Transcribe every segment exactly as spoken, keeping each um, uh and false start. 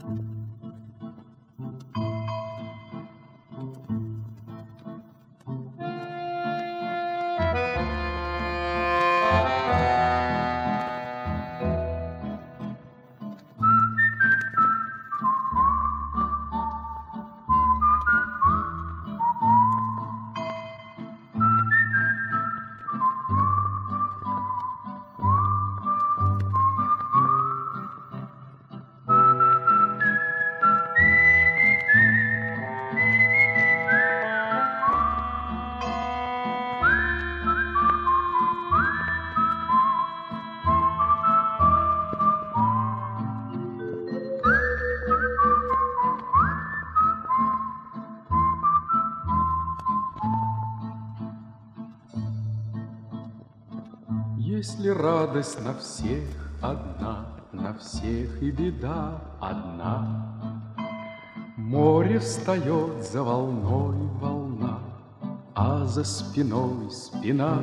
Если радость на всех одна, на всех и беда одна, море встает за волной волна, а за спиной спина.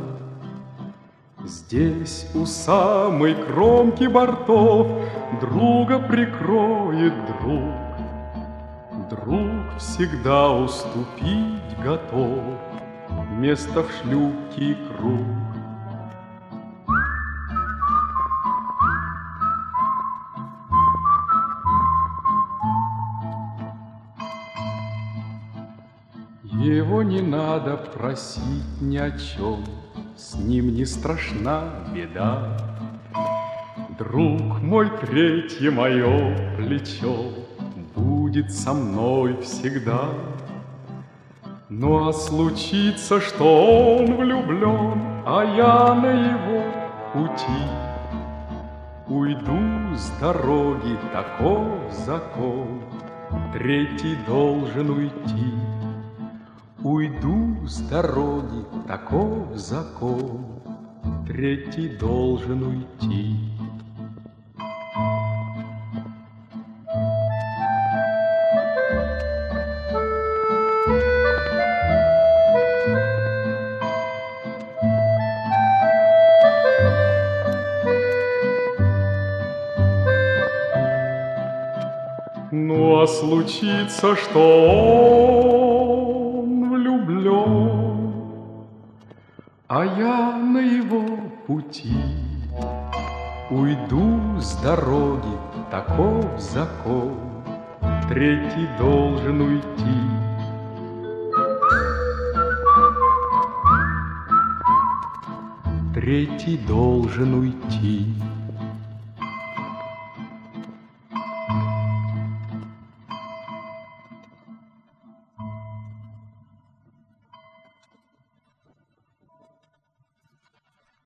Здесь у самой кромки бортов друга прикроет друг. Друг всегда уступить готов место в шлюпке и круг. Его не надо просить ни о чем, с ним не страшна беда. Друг мой, третье мое плечо будет со мной всегда. Ну а случится, что он влюблен, а я на его пути уйду с дороги, таков закон, третий должен уйти. Уйду с дороги, таков закон, третий должен уйти. Ну а случится, что он влюблен, а я на его пути уйду с дороги, таков закон, третий должен уйти. Третий должен уйти.